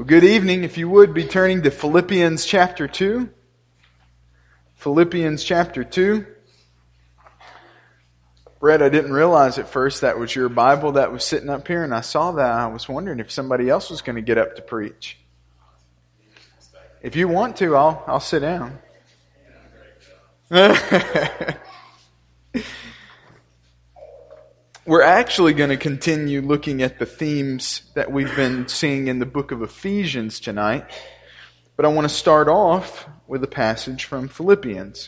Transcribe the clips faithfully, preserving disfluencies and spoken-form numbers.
Well, good evening. If you would be turning to Philippians chapter two. Philippians chapter two. Brett, I didn't realize at first that was your Bible that was sitting up here, and I saw that. I was wondering if somebody else was going to get up to preach. If you want to, I'll I'll sit down. We're actually going to continue looking at the themes that we've been seeing in the book of Ephesians tonight. But I want to start off with a passage from Philippians.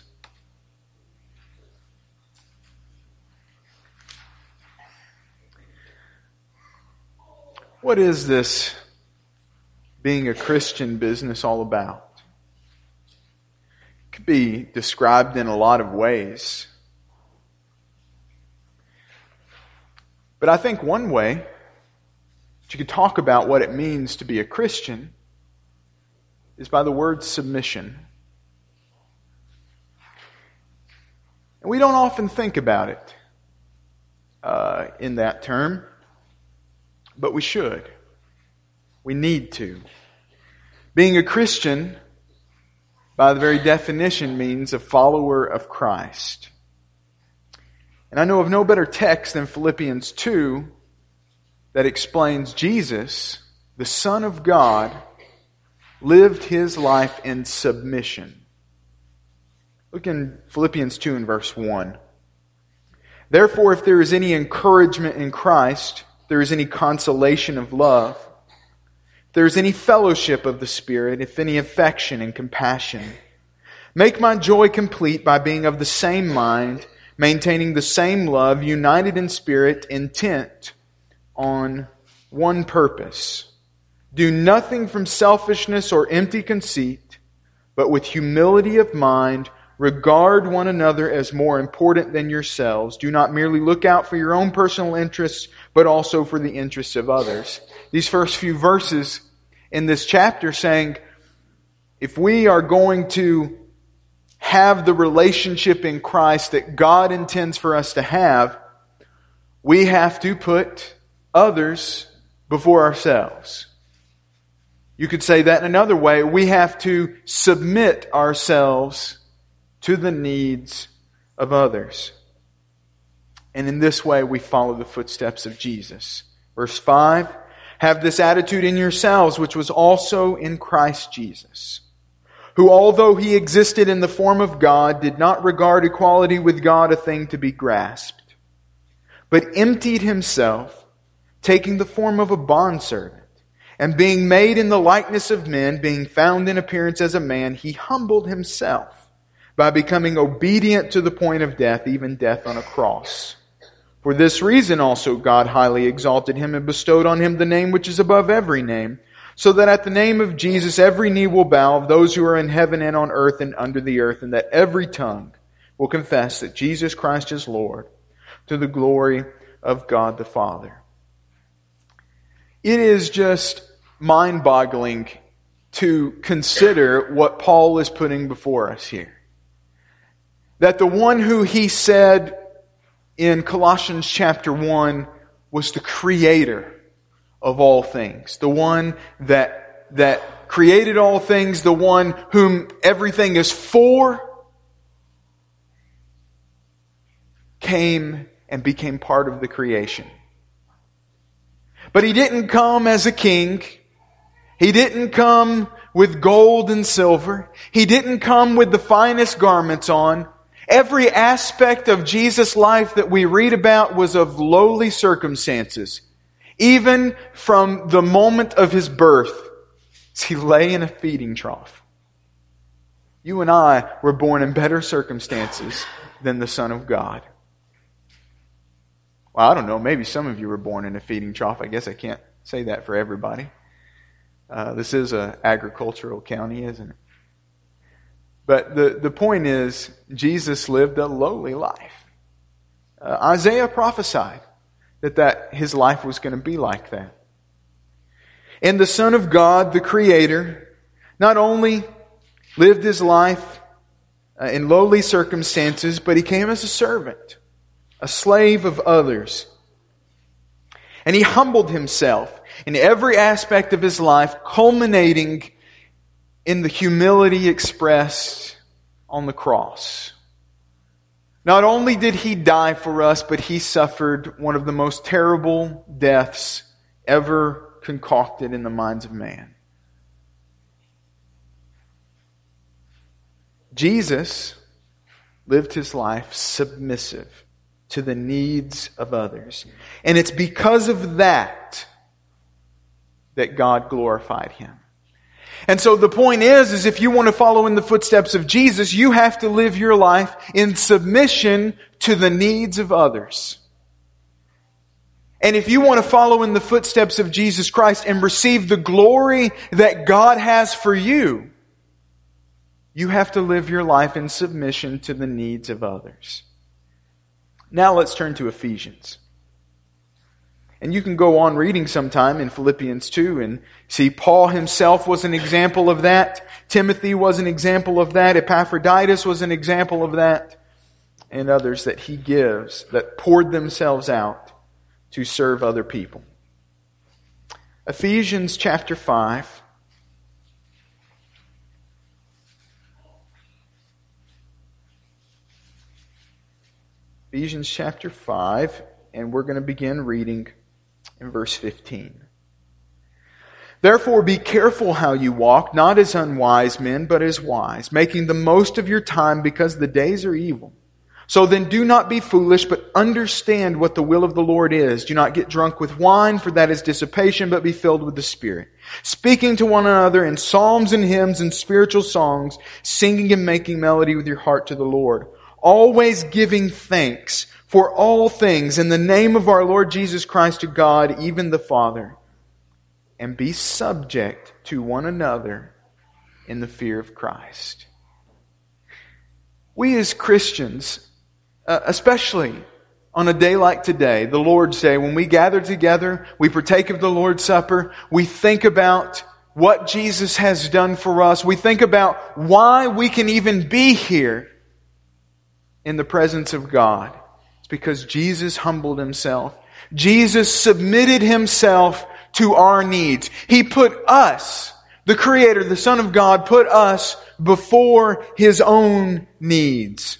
What is this being a Christian business all about? It could be described in a lot of ways. But I think one way that you could talk about what it means to be a Christian is by the word submission. And we don't often think about it uh, in that term, but we should. We need to. Being a Christian, by the very definition, means a follower of Christ. And I know of no better text than Philippians two that explains Jesus, the Son of God, lived His life in submission. Look in Philippians two and verse one. Therefore, if there is any encouragement in Christ, if there is any consolation of love, if there is any fellowship of the Spirit, if any affection and compassion, make my joy complete by being of the same mind, maintaining the same love, united in spirit, intent on one purpose. Do nothing from selfishness or empty conceit, but with humility of mind, regard one another as more important than yourselves. Do not merely look out for your own personal interests, but also for the interests of others. These first few verses in this chapter saying, if we are going to have the relationship in Christ that God intends for us to have, we have to put others before ourselves. You could say that in another way. We have to submit ourselves to the needs of others. And in this way, we follow the footsteps of Jesus. Verse five, have this attitude in yourselves, which was also in Christ Jesus, who, although He existed in the form of God, did not regard equality with God a thing to be grasped, but emptied Himself, taking the form of a bondservant, and being made in the likeness of men, being found in appearance as a man, He humbled Himself by becoming obedient to the point of death, even death on a cross. For this reason also God highly exalted Him and bestowed on Him the name which is above every name, so that at the name of Jesus every knee will bow of those who are in heaven and on earth and under the earth, and that every tongue will confess that Jesus Christ is Lord, to the glory of God the Father. It is just mind-boggling to consider what Paul is putting before us here. That the one who he said in Colossians chapter one was the Creator of all things, the one that that created all things, the one whom everything is for, came and became part of the creation. But He didn't come as a king. He didn't come with gold and silver. He didn't come with the finest garments on. Every aspect of Jesus' life that we read about was of lowly circumstances. Even from the moment of His birth, He lay in a feeding trough. You and I were born in better circumstances than the Son of God. Well, I don't know. Maybe some of you were born in a feeding trough. I guess I can't say that for everybody. Uh, this is an agricultural county, isn't it? But the, the point is, Jesus lived a lowly life. Uh, Isaiah prophesied that, that his life was going to be like that. And the Son of God, the Creator, not only lived His life uh, in lowly circumstances, but He came as a servant, a slave of others. And He humbled Himself. in every aspect of His life, culminating in the humility expressed on the cross. Not only did He die for us, but He suffered one of the most terrible deaths ever concocted in the minds of man. Jesus lived His life submissive to the needs of others. And it's because of that that God glorified Him. And so the point is, is if you want to follow in the footsteps of Jesus, you have to live your life in submission to the needs of others. And if you want to follow in the footsteps of Jesus Christ and receive the glory that God has for you, you have to live your life in submission to the needs of others. Now let's turn to Ephesians. And you can go on reading sometime in Philippians two and see Paul himself was an example of that. Timothy was an example of that. Epaphroditus was an example of that. And others that he gives that poured themselves out to serve other people. Ephesians chapter five. Ephesians chapter five, and we're going to begin reading in verse fifteen. Therefore be careful how you walk, not as unwise men, but as wise, making the most of your time because the days are evil. So then do not be foolish, but understand what the will of the Lord is. Do not get drunk with wine, for that is dissipation, but be filled with the Spirit. Speaking to one another in psalms and hymns and spiritual songs, singing and making melody with your heart to the Lord. Always giving thanks for all things in the name of our Lord Jesus Christ to God, even the Father. And be subject to one another in the fear of Christ. We as Christians, uh, especially on a day like today, the Lord's Day, when we gather together, we partake of the Lord's Supper, we think about what Jesus has done for us. We think about why we can even be here in the presence of God. It's because Jesus humbled Himself. Jesus submitted Himself to our needs. He put us, the Creator, the Son of God, put us before His own needs.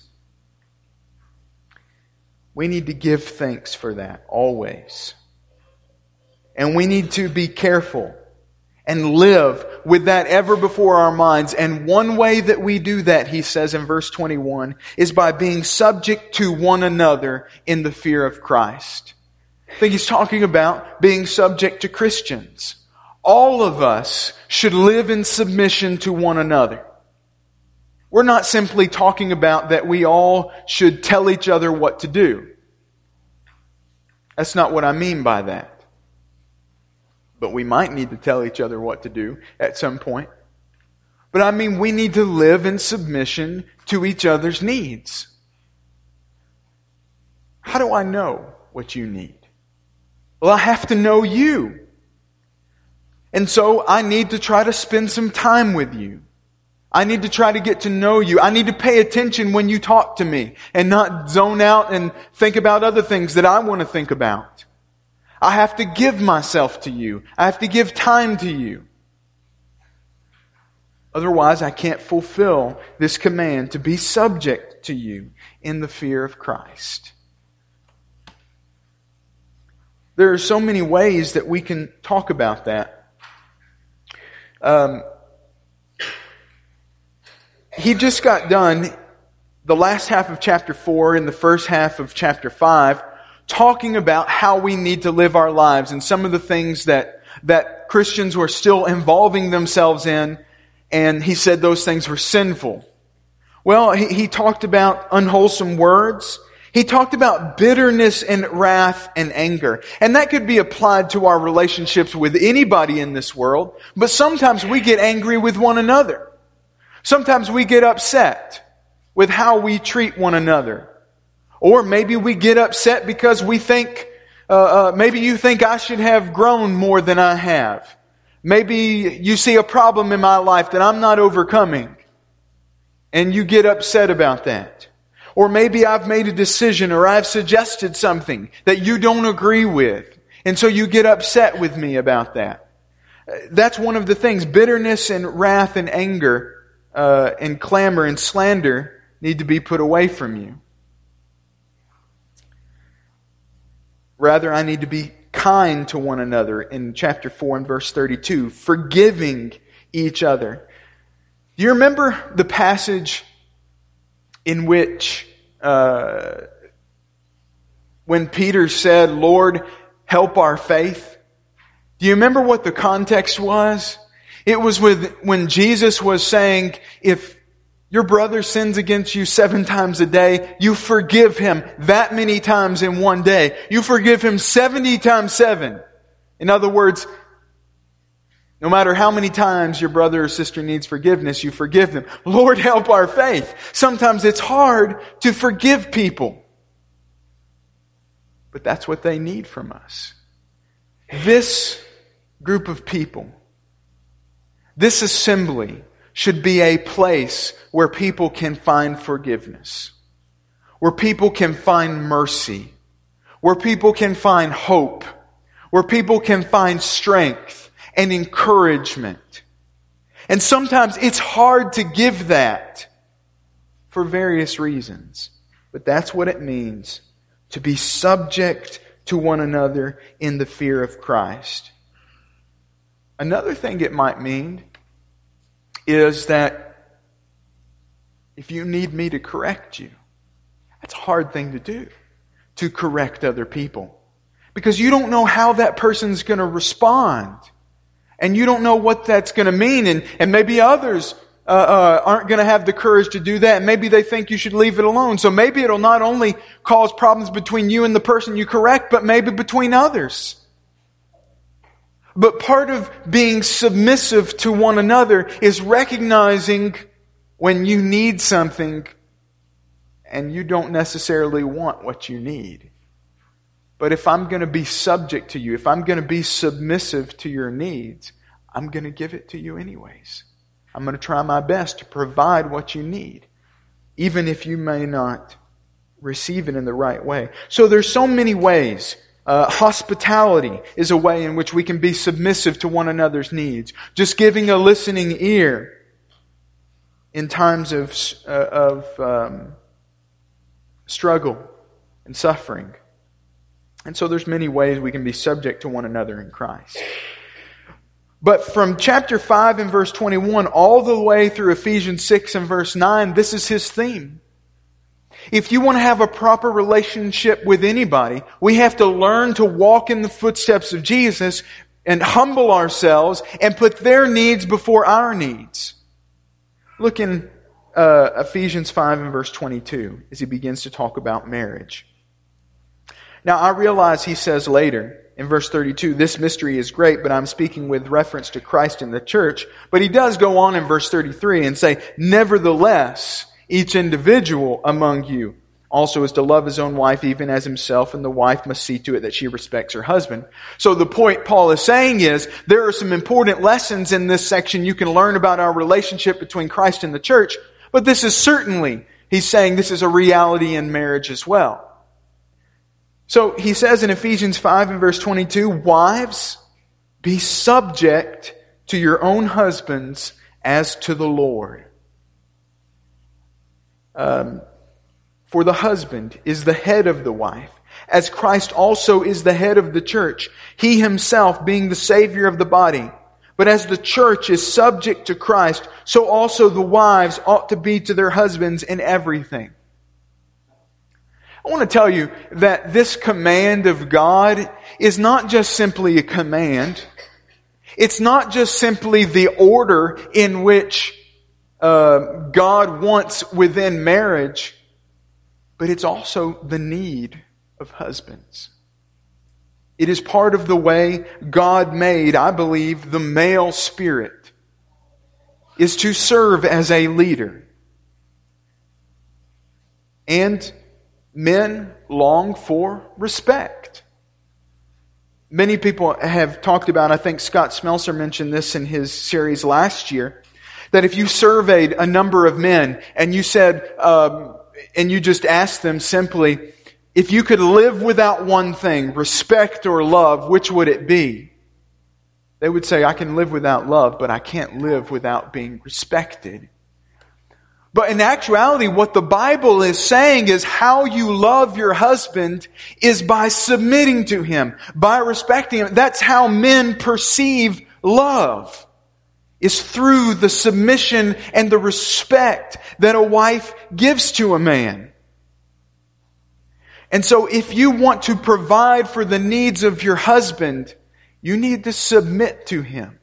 We need to give thanks for that always. And we need to be careful and live with that ever before our minds. And one way that we do that, he says in verse twenty-one, is by being subject to one another in the fear of Christ. I think he's talking about being subject to Christians. All of us should live in submission to one another. We're not simply talking about that we all should tell each other what to do. That's not what I mean by that. But we might need to tell each other what to do at some point. But I mean, we need to live in submission to each other's needs. How do I know what you need? Well, I have to know you. And so I need to try to spend some time with you. I need to try to get to know you. I need to pay attention when you talk to me and not zone out and think about other things that I want to think about. I have to give myself to you. I have to give time to you. Otherwise, I can't fulfill this command to be subject to you in the fear of Christ. There are so many ways that we can talk about that. Um, he just got done the last half of chapter four and the first half of chapter five talking about how we need to live our lives and some of the things that, that Christians were still involving themselves in. And he said those things were sinful. Well, he, he talked about unwholesome words. He talked about bitterness and wrath and anger. And that could be applied to our relationships with anybody in this world. But sometimes we get angry with one another. Sometimes we get upset with how we treat one another. Or maybe we get upset because we think, uh, uh, maybe you think I should have grown more than I have. Maybe you see a problem in my life that I'm not overcoming. And you get upset about that. Or maybe I've made a decision or I've suggested something that you don't agree with. And so you get upset with me about that. That's one of the things. Bitterness and wrath and anger uh, and clamor and slander need to be put away from you. Rather, I need to be kind to one another in chapter four and verse thirty-two, forgiving each other. Do you remember the passage in which uh, when Peter said, Lord, help our faith? Do you remember what the context was? It was with when Jesus was saying, if your brother sins against you seven times a day, you forgive him that many times in one day. You forgive him seventy times seven. In other words, no matter how many times your brother or sister needs forgiveness, you forgive them. Lord, help our faith. Sometimes it's hard to forgive people. But that's what they need from us. This group of people, this assembly, should be a place where people can find forgiveness, where people can find mercy, where people can find hope, where people can find strength and encouragement. And sometimes it's hard to give that for various reasons. But that's what it means to be subject to one another in the fear of Christ. Another thing it might mean is that if you need me to correct you, that's a hard thing to do, to correct other people. Because you don't know how that person's going to respond. And you don't know what that's going to mean. And, and maybe others uh, uh, aren't going to have the courage to do that. And maybe they think you should leave it alone. So maybe it'll not only cause problems between you and the person you correct, but maybe between others. But part of being submissive to one another is recognizing when you need something and you don't necessarily want what you need. But if I'm going to be subject to you, if I'm going to be submissive to your needs, I'm going to give it to you anyways. I'm going to try my best to provide what you need, even if you may not receive it in the right way. So there's so many ways. Uh, hospitality is a way in which we can be submissive to one another's needs. Just giving a listening ear in times of, uh, of um, struggle and suffering. And so there's many ways we can be subject to one another in Christ. But from chapter five and verse twenty-one all the way through Ephesians six and verse nine, this is his theme. If you want to have a proper relationship with anybody, we have to learn to walk in the footsteps of Jesus and humble ourselves and put their needs before our needs. Look in uh, Ephesians five and verse twenty-two as he begins to talk about marriage. Now I realize he says later in verse thirty-two, this mystery is great, but I'm speaking with reference to Christ and the church. But he does go on in verse thirty-three and say, nevertheless, each individual among you also is to love his own wife even as himself, and the wife must see to it that she respects her husband. So the point Paul is saying is there are some important lessons in this section you can learn about our relationship between Christ and the church, but this is certainly, he's saying this is a reality in marriage as well. So he says in Ephesians five and verse twenty-two, wives, be subject to your own husbands as to the Lord. Um, for the husband is the head of the wife, as Christ also is the head of the church, he himself being the Savior of the body. But as the church is subject to Christ, so also the wives ought to be to their husbands in everything. I want to tell you that this command of God is not just simply a command. It's not just simply the order in which Uh, God wants within marriage, but it's also the need of husbands. It is part of the way God made, I believe, the male spirit is to serve as a leader. And men long for respect. Many people have talked about, I think Scott Smelser mentioned this in his series last year, that if you surveyed a number of men and you said, um, and you just asked them simply, if you could live without one thing, respect or love, which would it be? They would say, I can live without love, but I can't live without being respected. But in actuality, what the Bible is saying is how you love your husband is by submitting to him, by respecting him. That's how men perceive love, is through the submission and the respect that a wife gives to a man. And so if you want to provide for the needs of your husband, you need to submit to him.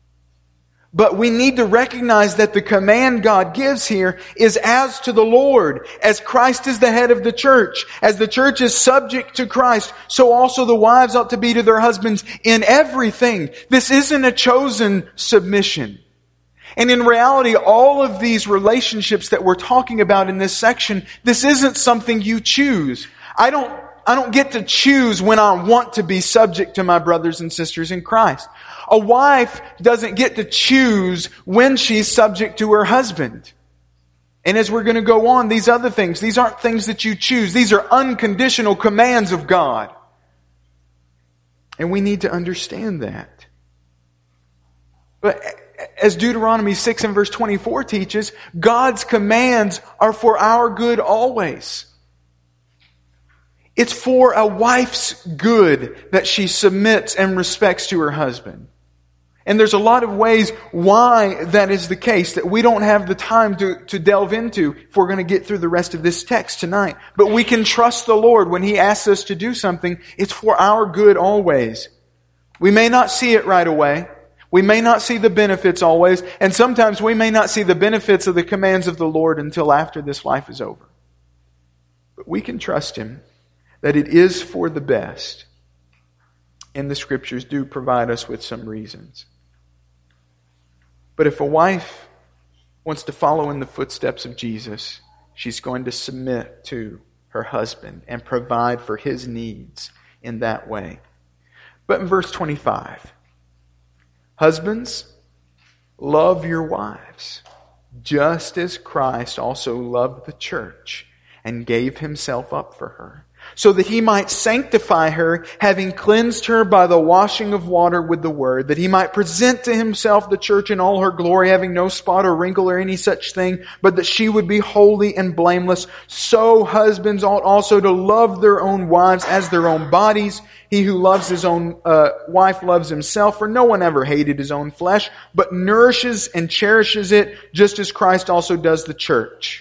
But we need to recognize that the command God gives here is as to the Lord. As Christ is the head of the church, as the church is subject to Christ, so also the wives ought to be to their husbands in everything. This isn't a chosen submission. And in reality, all of these relationships that we're talking about in this section, this isn't something you choose. I don't, I don't get to choose when I want to be subject to my brothers and sisters in Christ. A wife doesn't get to choose when she's subject to her husband. And as we're going to go on, these other things, these aren't things that you choose. These are unconditional commands of God. And we need to understand that. But as Deuteronomy six and verse twenty-four teaches, God's commands are for our good always. It's for a wife's good that she submits and respects to her husband. And there's a lot of ways why that is the case that we don't have the time to, to delve into if we're going to get through the rest of this text tonight. But we can trust the Lord when He asks us to do something. It's for our good always. We may not see it right away. We may not see the benefits always. And sometimes we may not see the benefits of the commands of the Lord until after this life is over. But we can trust Him that it is for the best. And the Scriptures do provide us with some reasons. But if a wife wants to follow in the footsteps of Jesus, she's going to submit to her husband and provide for his needs in that way. But in verse twenty-five, husbands, love your wives, just as Christ also loved the church and gave himself up for her, so that he might sanctify her, having cleansed her by the washing of water with the word, that he might present to himself the church in all her glory, having no spot or wrinkle or any such thing, but that she would be holy and blameless. So husbands ought also to love their own wives as their own bodies. He who loves his own uh, wife loves himself, for no one ever hated his own flesh, but nourishes and cherishes it, just as Christ also does the church.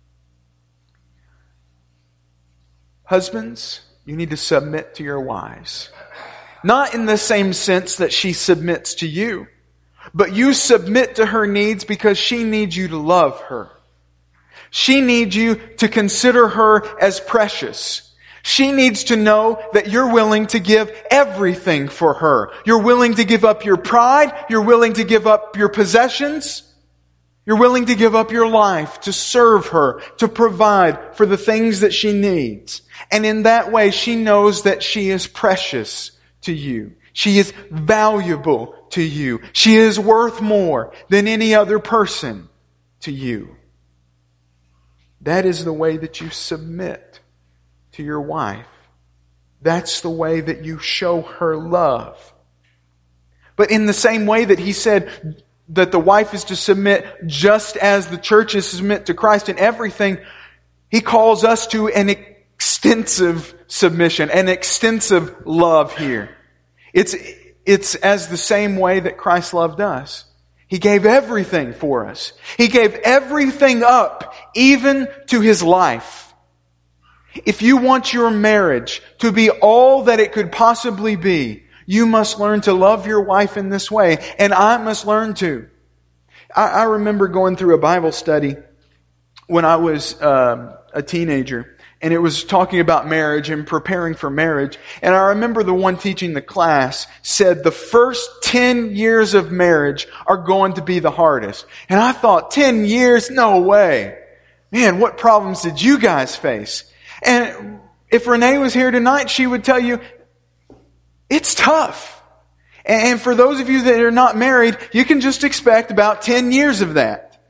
Husbands, you need to submit to your wives. Not in the same sense that she submits to you, but you submit to her needs because she needs you to love her. She needs you to consider her as precious. She needs to know that you're willing to give everything for her. You're willing to give up your pride. You're willing to give up your possessions. You're willing to give up your life to serve her, to provide for the things that she needs. And in that way, she knows that she is precious to you. She is valuable to you. She is worth more than any other person to you. That is the way that you submit to your wife. That's the way that you show her love. But in the same way that he said that the wife is to submit just as the church is to submit to Christ in everything, he calls us to an extensive submission, an extensive love here. It's, it's as the same way that Christ loved us. He gave everything for us. He gave everything up, even to His life. If you want your marriage to be all that it could possibly be, you must learn to love your wife in this way. And I must learn to. I, I remember going through a Bible study when I was um, a teenager. And it was talking about marriage and preparing for marriage. And I remember the one teaching the class said the first ten years of marriage are going to be the hardest. And I thought, ten years? No way. Man, what problems did you guys face? And if Renee was here tonight, she would tell you, it's tough. And for those of you that are not married, you can just expect about ten years of that.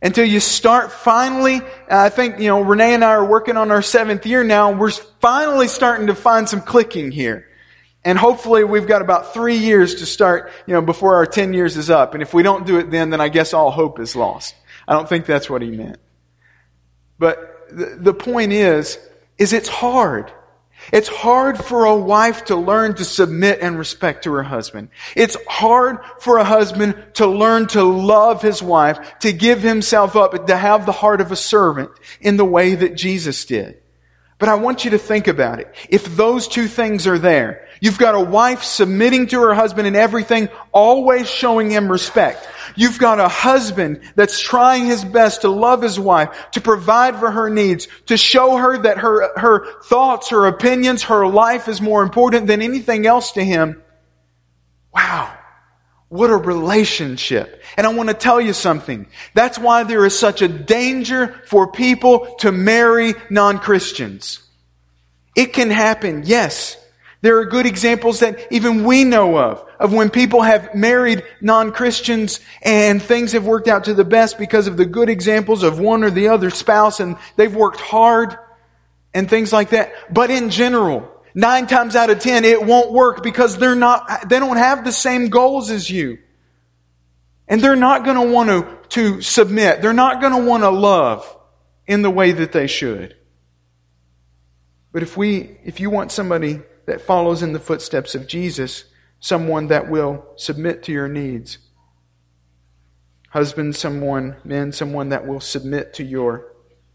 Until you start finally, I think, you know, Renee and I are working on our seventh year now. We're finally starting to find some clicking here. And hopefully we've got about three years to start, you know, before our ten years is up. And if we don't do it then, then I guess all hope is lost. I don't think that's what he meant. But the, the point is, is it's hard. It's hard for a wife to learn to submit and respect to her husband. It's hard for a husband to learn to love his wife, to give himself up, to have the heart of a servant in the way that Jesus did. But I want you to think about it. If those two things are there, you've got a wife submitting to her husband in everything, always showing him respect. You've got a husband that's trying his best to love his wife, to provide for her needs, to show her that her, her thoughts, her opinions, her life is more important than anything else to him. Wow. What a relationship. And I want to tell you something. That's why there is such a danger for people to marry non-Christians. It can happen, yes. There are good examples that even we know of, of when people have married non-Christians and things have worked out to the best because of the good examples of one or the other spouse, and they've worked hard and things like that. But in general, nine times out of ten, it won't work because they're not, they don't have the same goals as you. And they're not going to want to, to submit. They're not going to want to love in the way that they should. But if we, if you want somebody that follows in the footsteps of Jesus, someone that will submit to your needs. Husband, someone, men, someone that will submit to your,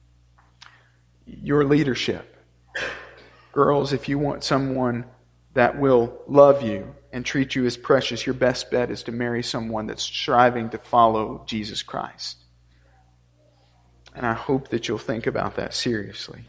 your leadership. Girls, if you want someone that will love you and treat you as precious, your best bet is to marry someone that's striving to follow Jesus Christ. And I hope that you'll think about that seriously.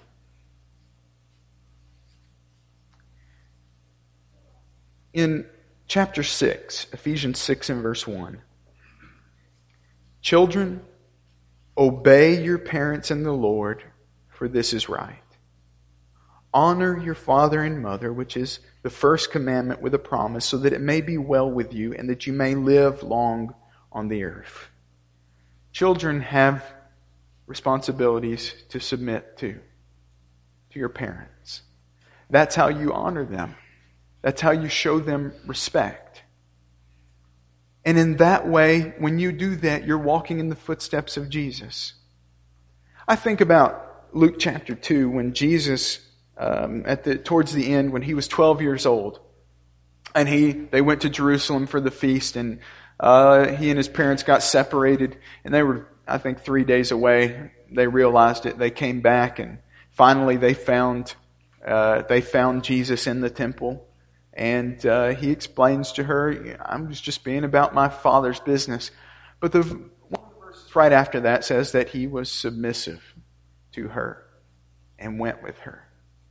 In chapter six, Ephesians six and verse one, children, obey your parents in the Lord, for this is right. Honor your father and mother, which is the first commandment with a promise, so that it may be well with you and that you may live long on the earth. Children have responsibilities to submit to, to your parents. That's how you honor them. That's how you show them respect. And in that way, when you do that, you're walking in the footsteps of Jesus. I think about Luke chapter two, when Jesus, um, at the towards the end, when he was twelve years old, and he they went to Jerusalem for the feast, and uh, he and his parents got separated, and they were, I think, three days away. They realized it. They came back, and finally they found uh, they found Jesus in the temple. And uh, he explains to her, I'm just being about my Father's business. But the one verse right after that says that he was submissive to her and went with her.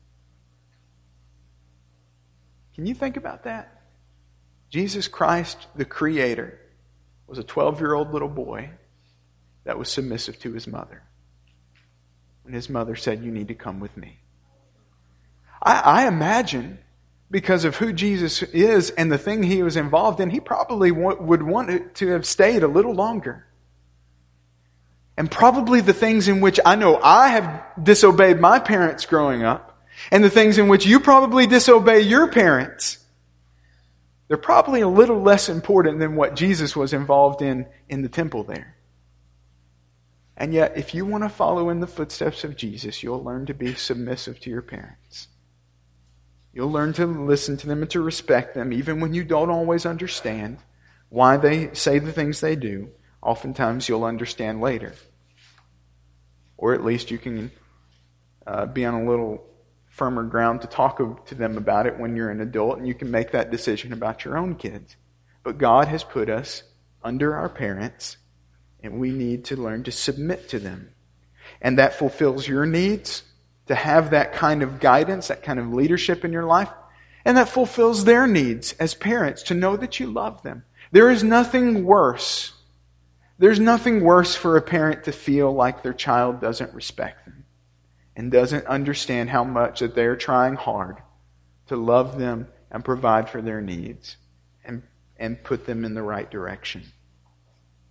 Can you think about that? Jesus Christ, the Creator, was a twelve-year-old little boy that was submissive to his mother. And his mother said, you need to come with me. I, I imagine, because of who Jesus is and the thing he was involved in, he probably would want to have stayed a little longer. And probably the things in which I know I have disobeyed my parents growing up, and the things in which you probably disobey your parents, they're probably a little less important than what Jesus was involved in in the temple there. And yet, if you want to follow in the footsteps of Jesus, you'll learn to be submissive to your parents. You'll learn to listen to them and to respect them, even when you don't always understand why they say the things they do. Oftentimes you'll understand later. Or at least you can uh, be on a little firmer ground to talk to them about it when you're an adult, and you can make that decision about your own kids. But God has put us under our parents, and we need to learn to submit to them. And that fulfills your needs, to have that kind of guidance, that kind of leadership in your life. And that fulfills their needs as parents, to know that you love them. There is nothing worse. There's nothing worse for a parent to feel like their child doesn't respect them and doesn't understand how much that they're trying hard to love them and provide for their needs and, and put them in the right direction.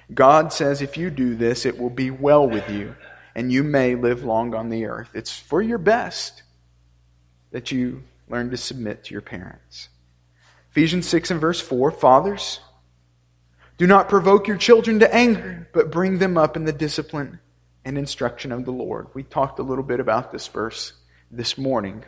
God says if you do this, it will be well with you, and you may live long on the earth. It's for your best that you learn to submit to your parents. Ephesians six and verse four, fathers, do not provoke your children to anger, but bring them up in the discipline and instruction of the Lord. We talked a little bit about this verse this morning.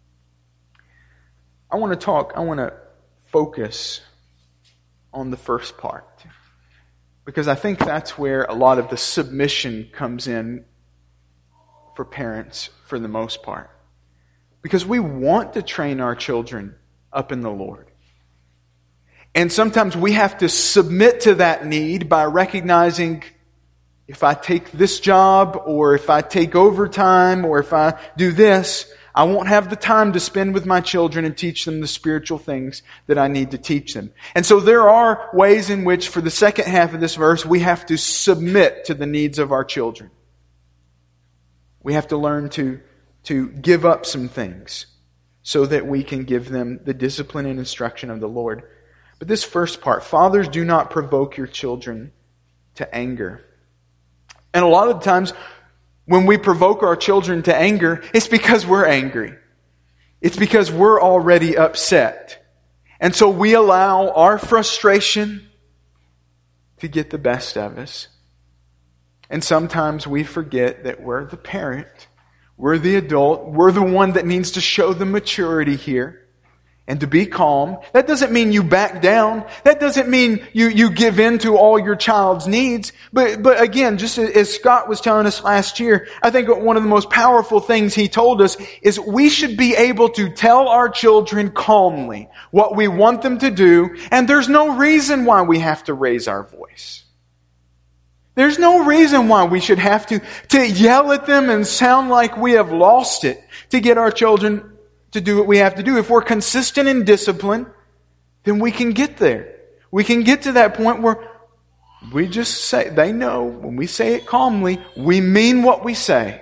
I want to talk, I want to focus on the first part, because I think that's where a lot of the submission comes in for parents for the most part. Because we want to train our children up in the Lord. And sometimes we have to submit to that need by recognizing if I take this job, or if I take overtime, or if I do this, I won't have the time to spend with my children and teach them the spiritual things that I need to teach them. And so there are ways in which, for the second half of this verse, we have to submit to the needs of our children. We have to learn to, to give up some things so that we can give them the discipline and instruction of the Lord. But this first part, fathers, do not provoke your children to anger. And a lot of times, when we provoke our children to anger, it's because we're angry. It's because we're already upset. And so we allow our frustration to get the best of us. And sometimes we forget that we're the parent, we're the adult, we're the one that needs to show the maturity here. And to be calm. That doesn't mean you back down. That doesn't mean you, you give in to all your child's needs. But, but again, just as Scott was telling us last year, I think one of the most powerful things he told us is we should be able to tell our children calmly what we want them to do. And there's no reason why we have to raise our voice. There's no reason why we should have to, to yell at them and sound like we have lost it to get our children to do what we have to do. If we're consistent in discipline, then we can get there. We can get to that point where we just say, they know when we say it calmly, we mean what we say.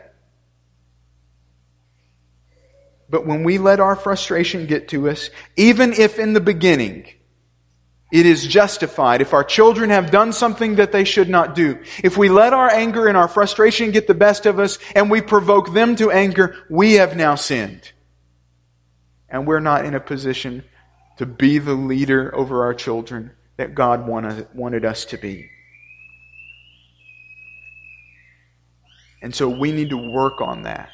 But when we let our frustration get to us, even if in the beginning it is justified, if our children have done something that they should not do, if we let our anger and our frustration get the best of us and we provoke them to anger, we have now sinned. And we're not in a position to be the leader over our children that God wanted, wanted us to be. And so we need to work on that.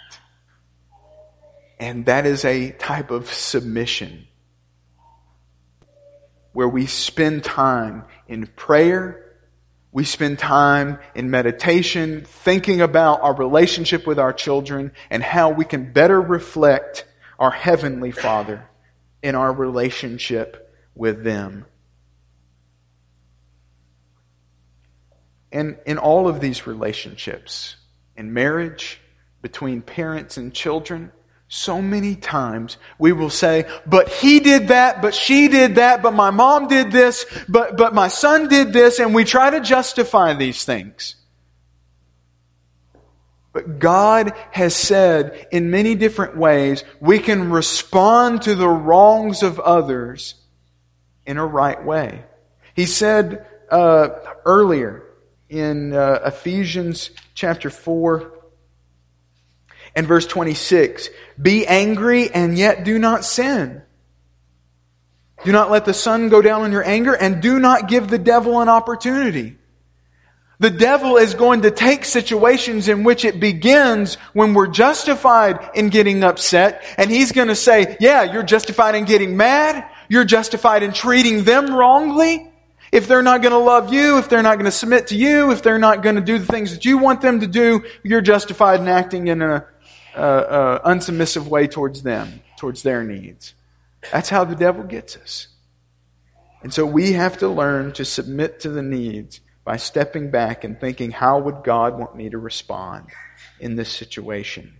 And that is a type of submission where we spend time in prayer, we spend time in meditation, thinking about our relationship with our children and how we can better reflect our Heavenly Father in our relationship with them. And in all of these relationships, in marriage, between parents and children, so many times we will say, but he did that, but she did that, but my mom did this, but, but my son did this, and we try to justify these things. But God has said in many different ways, we can respond to the wrongs of others in a right way. He said uh, earlier in uh, Ephesians chapter four and verse twenty-six, be angry and yet do not sin. Do not let the sun go down in your anger, and do not give the devil an opportunity. The devil is going to take situations in which it begins when we're justified in getting upset, and he's going to say, yeah, you're justified in getting mad. You're justified in treating them wrongly. If they're not going to love you, if they're not going to submit to you, if they're not going to do the things that you want them to do, you're justified in acting in a, a, a unsubmissive way towards them, towards their needs. That's how the devil gets us. And so we have to learn to submit to the needs by stepping back and thinking, how would God want me to respond in this situation?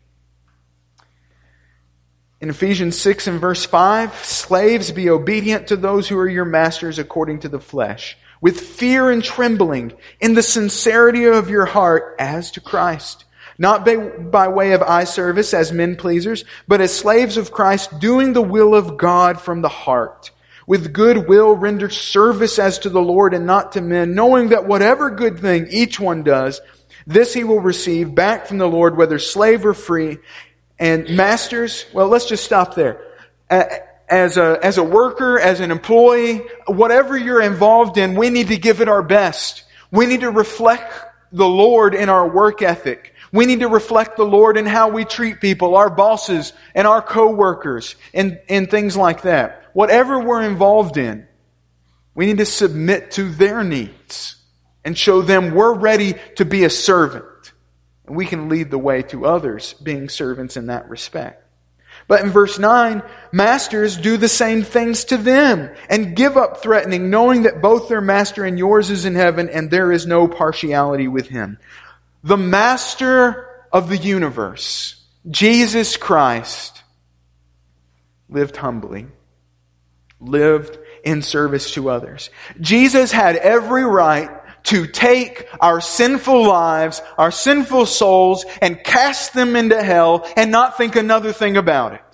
In Ephesians six and verse five, slaves, be obedient to those who are your masters according to the flesh, with fear and trembling, in the sincerity of your heart as to Christ. Not by, by way of eye service as men pleasers, but as slaves of Christ, doing the will of God from the heart, with good will render service as to the Lord and not to men, knowing that whatever good thing each one does, this he will receive back from the Lord, whether slave or free. And masters, well, let's just stop there. As a, as a worker, as an employee, whatever you're involved in, we need to give it our best. We need to reflect the Lord in our work ethic. We need to reflect the Lord in how we treat people, our bosses and our co-workers, and, and things like that. Whatever we're involved in, we need to submit to their needs and show them we're ready to be a servant. And we can lead the way to others being servants in that respect. But in verse nine, masters, do the same things to them and give up threatening, knowing that both their master and yours is in heaven and there is no partiality with him. The master of the universe, Jesus Christ, lived humbly, lived in service to others. Jesus had every right to take our sinful lives, our sinful souls, and cast them into hell and not think another thing about it.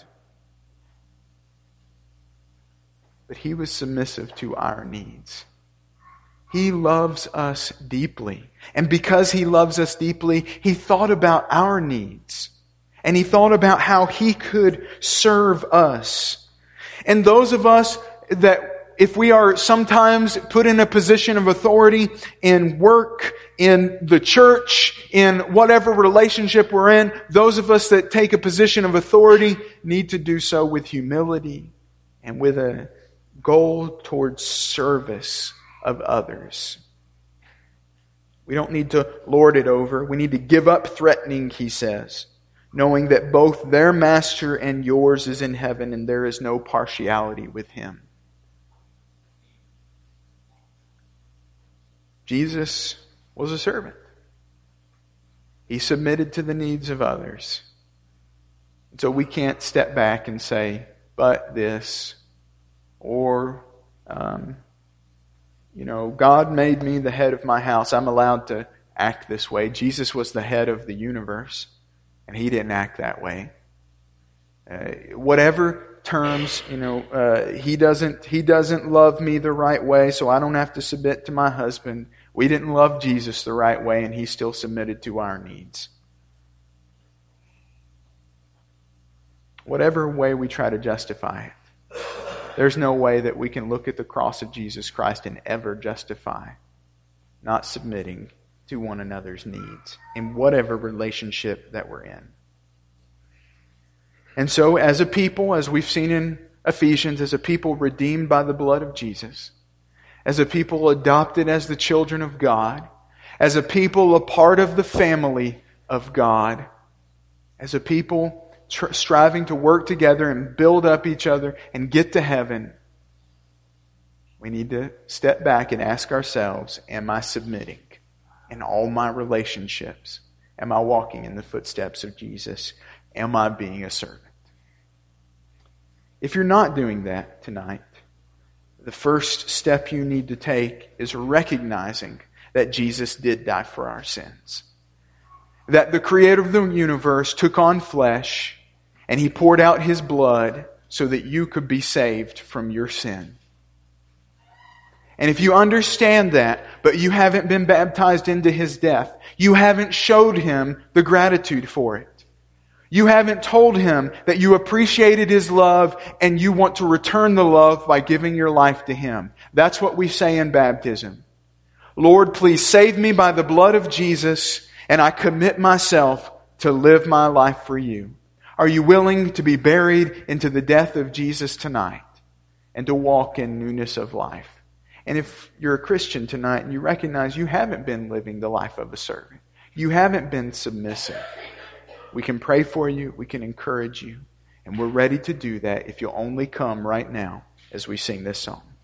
But He was submissive to our needs. He loves us deeply. And because He loves us deeply, He thought about our needs. And He thought about how He could serve us. And those of us that if we are sometimes put in a position of authority in work, in the church, in whatever relationship we're in, those of us that take a position of authority need to do so with humility and with a goal towards service of others. We don't need to lord it over. We need to give up threatening, He says, knowing that both their master and yours is in heaven and there is no partiality with Him. Jesus was a servant. He submitted to the needs of others. So we can't step back and say, but this, or, um, you know, God made me the head of my house. I'm allowed to act this way. Jesus was the head of the universe, and He didn't act that way. Uh, whatever terms, you know, uh, he doesn't he doesn't love me the right way, so I don't have to submit to my husband. We didn't love Jesus the right way, and He still submitted to our needs. Whatever way we try to justify it, there's no way that we can look at the cross of Jesus Christ and ever justify not submitting to one another's needs in whatever relationship that we're in. And so as a people, as we've seen in Ephesians, as a people redeemed by the blood of Jesus, as a people adopted as the children of God, as a people a part of the family of God, as a people tr- striving to work together and build up each other and get to heaven, we need to step back and ask ourselves, am I submitting in all my relationships? Am I walking in the footsteps of Jesus? Am I being a servant? If you're not doing that tonight, the first step you need to take is recognizing that Jesus did die for our sins. That the Creator of the universe took on flesh and He poured out His blood so that you could be saved from your sin. And if you understand that, but you haven't been baptized into His death, you haven't showed Him the gratitude for it. You haven't told Him that you appreciated His love and you want to return the love by giving your life to Him. That's what we say in baptism. Lord, please save me by the blood of Jesus, and I commit myself to live my life for You. Are you willing to be buried into the death of Jesus tonight and to walk in newness of life? And if you're a Christian tonight and you recognize you haven't been living the life of a servant, you haven't been submissive, we can pray for you, we can encourage you, and we're ready to do that if you'll only come right now as we sing this song.